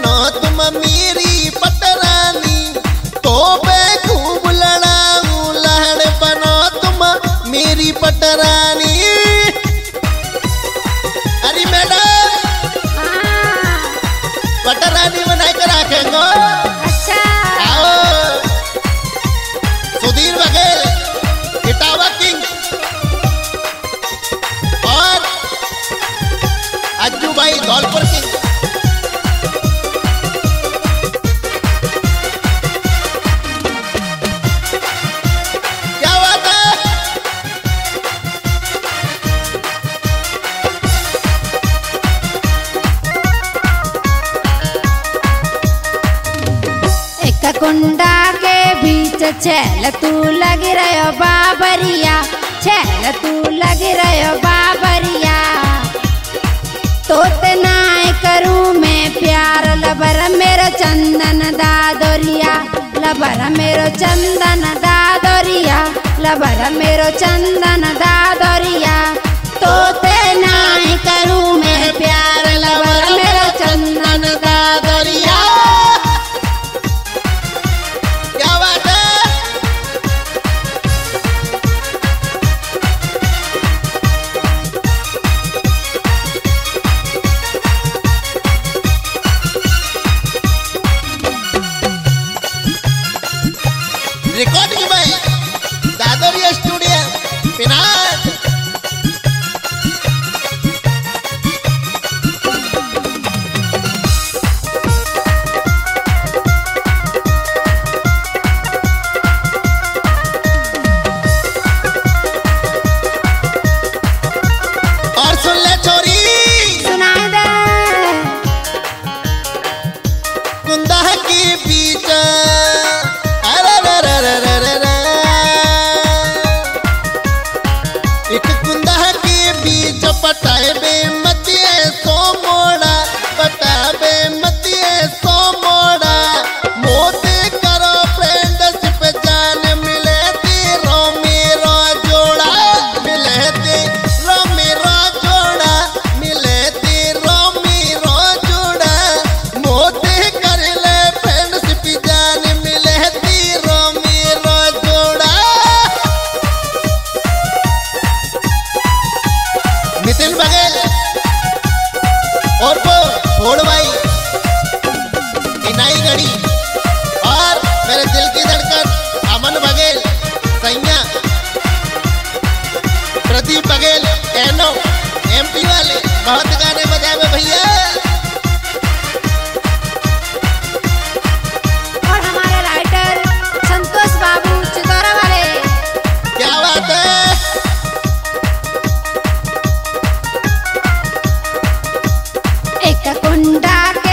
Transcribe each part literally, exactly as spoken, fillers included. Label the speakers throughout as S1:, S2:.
S1: बनो तुम मेरी पटरानी, तो मैं खूब लड़ाऊं लहड़ बनो तुम मेरी पटरानी। अरे मैडम पटरानी बना कर रखेंगे।
S2: अच्छा
S1: आओ सुधीर बघेल इटावा किंग और अज्जू भाई धौलपुर किंग। क्या बात है?
S2: एक कुंडा के बीच छेल तू लग रहो बाबरिया, छेल तू लग रहो बाबरिया। तो नाय करूँ मैं प्यार लबर मेरो चंदन दादोरिया, लबर मेरो चंदन दादोरिया, लबर मेरो चंदन दादोरिया। तो नाय करूँ मैं प्यार लबर मेरो चंदन दादोरिया।
S1: क्या बात है? रिकॉर्डिंग भाई दादोरिया स्टूडियो पिनाट। और सुन ले छोरी
S2: सुना दे
S1: कुंदा के बीच अरे रे रे रे रे रे रे। एक कुंदा के बीच पटाए बे मतिए सो मोड़ा, पटाबे मतिए सो मोड़ा। मोते करो फ्रेंडशिप जान मिले तेरो मेरो जोड़ा, मिले तेरो मेरो जोड़ा, मिले तेरो मेरो जोड़ा। मोते कर ले फ्रेंडशिप जान मिले तेरो मेरो जोड़ा। नितिन बघेल और वो भोड़ भाई इनाई गढ़ी और मेरे दिल की धड़कन अमन बघेल सैया, प्रदीप बघेल एनो एमपी वाले बहुत गाने बजाए में भैया।
S2: और हमारे राइटर संतोष बाबू चितौरा वाले।
S1: क्या बात है?
S2: एक कुंडा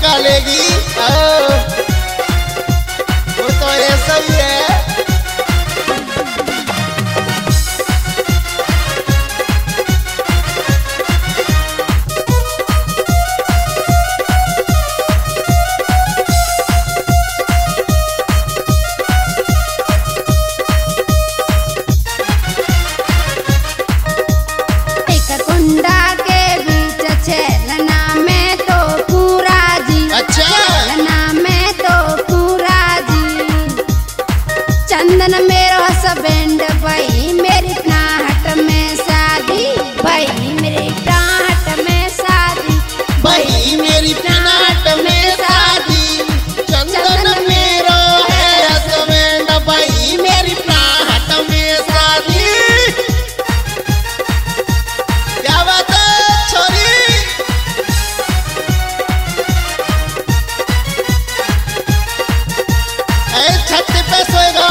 S1: निकालेगी। ओ, वो तो ऐसा ही है।
S2: एक कुंडा के बीच छेलना में तो पूरा जी,
S1: अच्छा।
S2: छेलना में तो पूरा जी। चंदन मेरो हसबैंड भाई मेरी नाहट में शादी, भाई मेरी नाहट में शादी,
S1: भाई मेरी नाट में शादी। चंदन मेरो है हसबैंड, भाई मेरी नाट में शादी। क्या बात है छोरी। ऐ छत पे सोएगा।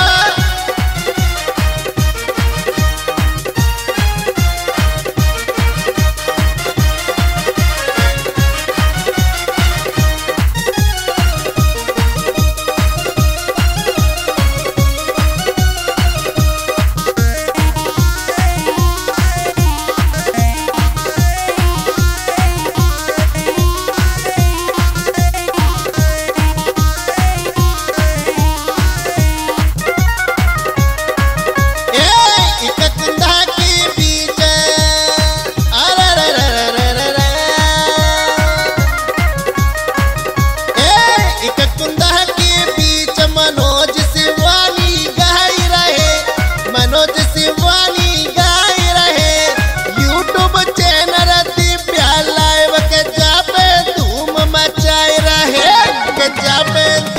S1: जाबे